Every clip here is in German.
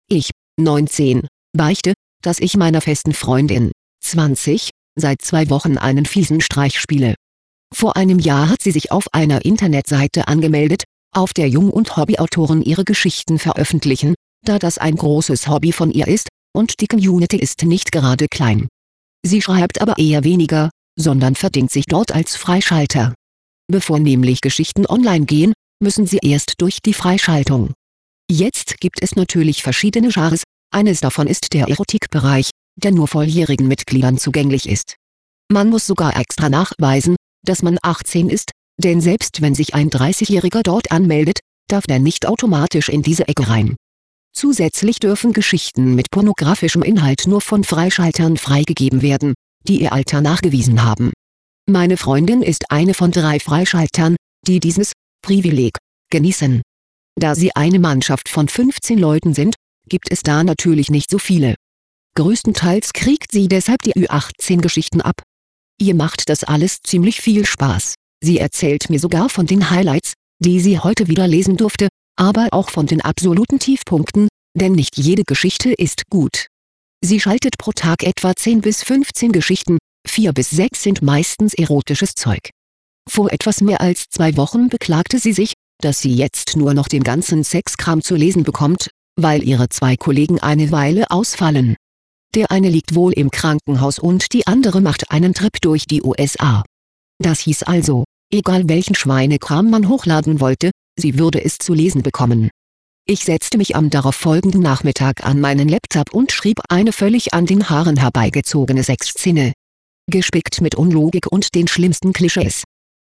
Ich, 19, beichte, dass ich meiner festen Freundin, 20, seit 2 Wochen einen fiesen Streich spiele. Vor einem Jahr hat sie sich auf einer Internetseite angemeldet, auf der Jung- und Hobbyautoren ihre Geschichten veröffentlichen, da das ein großes Hobby von ihr ist, und die Community ist nicht gerade klein. Sie schreibt aber eher weniger, sondern verdingt sich dort als Freischalter. Bevor nämlich Geschichten online gehen, müssen sie erst durch die Freischaltung. Jetzt gibt es natürlich verschiedene Genres, eines davon ist der Erotikbereich, der nur volljährigen Mitgliedern zugänglich ist. Man muss sogar extra nachweisen, dass man 18 ist, denn selbst wenn sich ein 30-Jähriger dort anmeldet, darf der nicht automatisch in diese Ecke rein. Zusätzlich dürfen Geschichten mit pornografischem Inhalt nur von Freischaltern freigegeben werden, die ihr Alter nachgewiesen haben. Meine Freundin ist eine von 3 Freischaltern, die dieses Privileg genießen. Da sie eine Mannschaft von 15 Leuten sind, gibt es da natürlich nicht so viele. Größtenteils kriegt sie deshalb die Ü18-Geschichten ab. Ihr macht das alles ziemlich viel Spaß. Sie erzählt mir sogar von den Highlights, die sie heute wieder lesen durfte, aber auch von den absoluten Tiefpunkten, denn nicht jede Geschichte ist gut. Sie schaltet pro Tag etwa 10 bis 15 Geschichten, 4 bis 6 sind meistens erotisches Zeug. Vor etwas mehr als 2 Wochen beklagte sie sich, dass sie jetzt nur noch den ganzen Sexkram zu lesen bekommt, weil ihre 2 Kollegen eine Weile ausfallen. Der eine liegt wohl im Krankenhaus und die andere macht einen Trip durch die USA. Das hieß also, egal welchen Schweinekram man hochladen wollte, sie würde es zu lesen bekommen. Ich setzte mich am darauffolgenden Nachmittag an meinen Laptop und schrieb eine völlig an den Haaren herbeigezogene Sexszene. Gespickt mit Unlogik und den schlimmsten Klischees.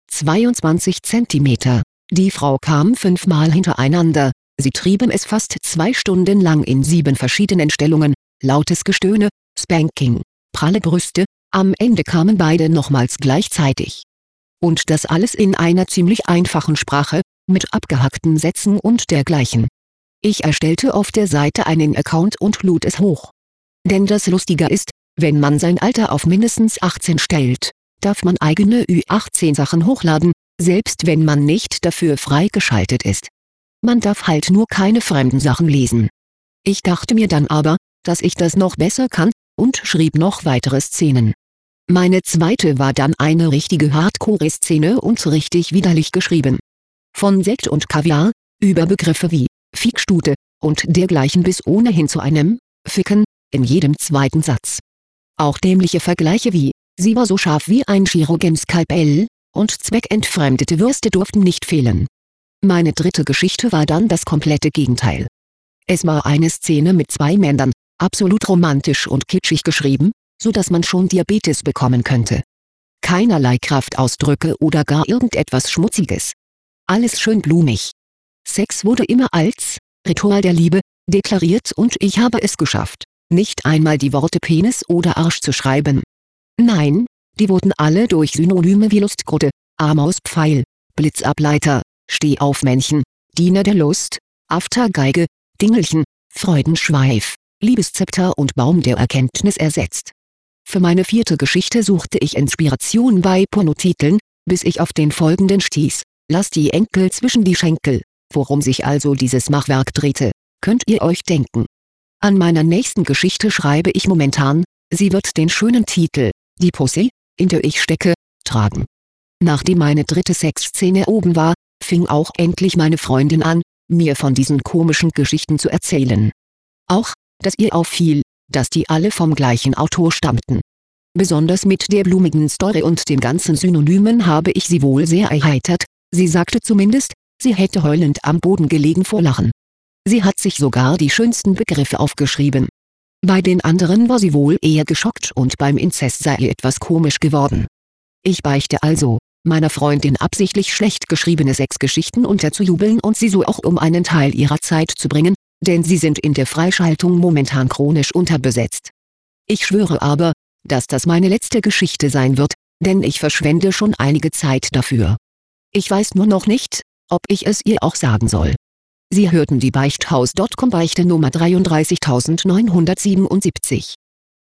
22 Zentimeter. Die Frau kam 5-mal hintereinander, sie trieben es fast 2 Stunden lang in 7 verschiedenen Stellungen, lautes Gestöhne, Spanking, pralle Brüste, am Ende kamen beide nochmals gleichzeitig. Und das alles in einer ziemlich einfachen Sprache, mit abgehackten Sätzen und dergleichen. Ich erstellte auf der Seite einen Account und lud es hoch. Denn das Lustige ist, wenn man sein Alter auf mindestens 18 stellt, darf man eigene Ü18-Sachen hochladen, selbst wenn man nicht dafür freigeschaltet ist. Man darf halt nur keine fremden Sachen lesen. Ich dachte mir dann aber, dass ich das noch besser kann, und schrieb noch weitere Szenen. Meine zweite war dann eine richtige Hardcore-Szene und richtig widerlich geschrieben. Von Sekt und Kaviar, über Begriffe wie Fickstute und dergleichen bis ohnehin zu einem Ficken in jedem zweiten Satz. Auch dämliche Vergleiche wie sie war so scharf wie ein Chirurgenskalpell und zweckentfremdete Würste durften nicht fehlen. Meine dritte Geschichte war dann das komplette Gegenteil. Es war eine Szene mit 2 Männern, absolut romantisch und kitschig geschrieben, so dass man schon Diabetes bekommen könnte. Keinerlei Kraftausdrücke oder gar irgendetwas Schmutziges. Alles schön blumig. Sex wurde immer als Ritual der Liebe deklariert und ich habe es geschafft, nicht einmal die Worte Penis oder Arsch zu schreiben. Nein, die wurden alle durch Synonyme wie Lustgrotte, Amauspfeil, Blitzableiter, Stehaufmännchen, Diener der Lust, Aftergeige, Dingelchen, Freudenschweif, Liebeszepter und Baum der Erkenntnis ersetzt. Für meine 4. Geschichte suchte ich Inspiration bei Pornotiteln, bis ich auf den folgenden stieß: Lass die Enkel zwischen die Schenkel. Worum sich also dieses Machwerk drehte, könnt ihr euch denken. An meiner nächsten Geschichte schreibe ich momentan, sie wird den schönen Titel Die Pussy, in der ich stecke, tragen. Nachdem meine dritte Sexszene oben war, fing auch endlich meine Freundin an, mir von diesen komischen Geschichten zu erzählen. Auch, dass ihr auffiel, dass die alle vom gleichen Autor stammten. Besonders mit der blumigen Story und den ganzen Synonymen habe ich sie wohl sehr erheitert, sie sagte zumindest, sie hätte heulend am Boden gelegen vor Lachen. Sie hat sich sogar die schönsten Begriffe aufgeschrieben. Bei den anderen war sie wohl eher geschockt und beim Inzest sei ihr etwas komisch geworden. Ich beichte also, meiner Freundin absichtlich schlecht geschriebene Sexgeschichten unterzujubeln und sie so auch um einen Teil ihrer Zeit zu bringen, denn sie sind in der Freischaltung momentan chronisch unterbesetzt. Ich schwöre aber, dass das meine letzte Geschichte sein wird, denn ich verschwende schon einige Zeit dafür. Ich weiß nur noch nicht, ob ich es ihr auch sagen soll. Sie hörten die Beichthaus.com Beichte Nummer 33977.